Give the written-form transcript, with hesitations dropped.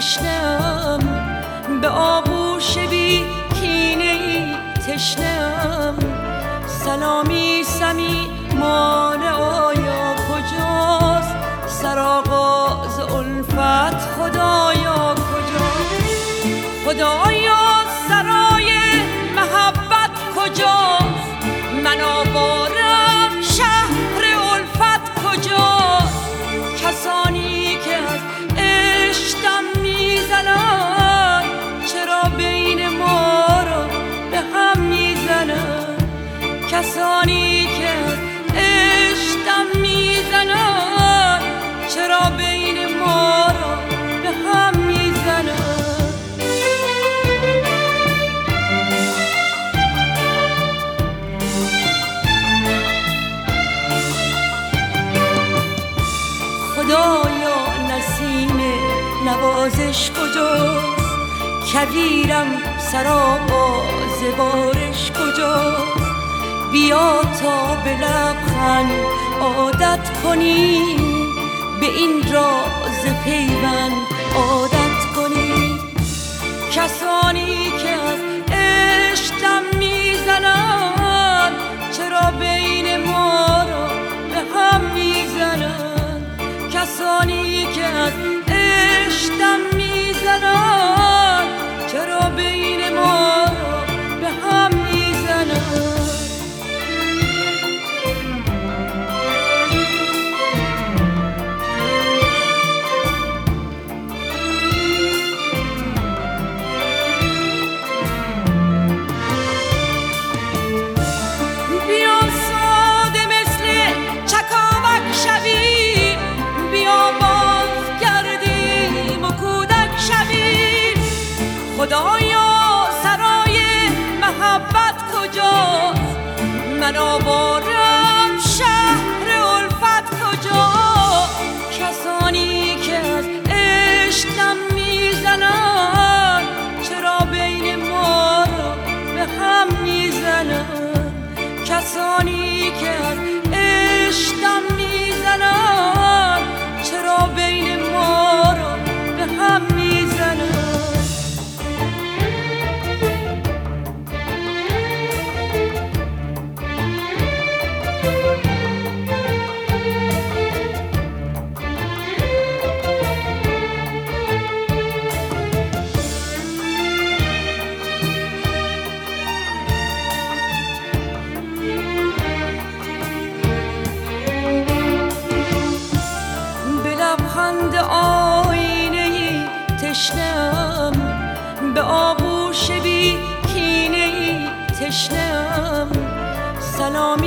تشنه‌ام، به آغوش بی کینه ای تشنه‌ام. سلامی سمی مال آیا کجاست؟ سرآغاز الفت خدایا کجاست؟ خدایا سرای محبت کجاست؟ من آوارم شهر الفت کجاست؟ کسانی که از عشقم میزنن چرا بین ما را به هم میزنن؟ کسانی که از عشقم میزنن چرا بین ما را به هم میزنن؟ خدایا نسیم نوازش کجاست؟ کویرم سرآغاز بارش کجاست؟ بیا تا به لبخند عادت کنیم، به این راز پیوند عادت کنیم. کسانی که از عشقم میزنن چرا بین ما را به هم میزنن؟ کسانی که از عشقم میزنن چرا بین ما را به هم میزنن؟ بیا ساده مثل چکاوک شویم، بیا باز گردیم و کودک شویم. خدایا سرای محبت کجاست؟ من آوارم شهر الفت کجاست؟ کسانی که از عشقم میزنن چرا بین ما را به هم میزنن؟ کسانی که از عشقم میزنن چرا بین ما را به هم میزنن؟ خند آینه‌ای تشنه‌ام، به آغوش بی کینه ای تشنه‌ام. سلام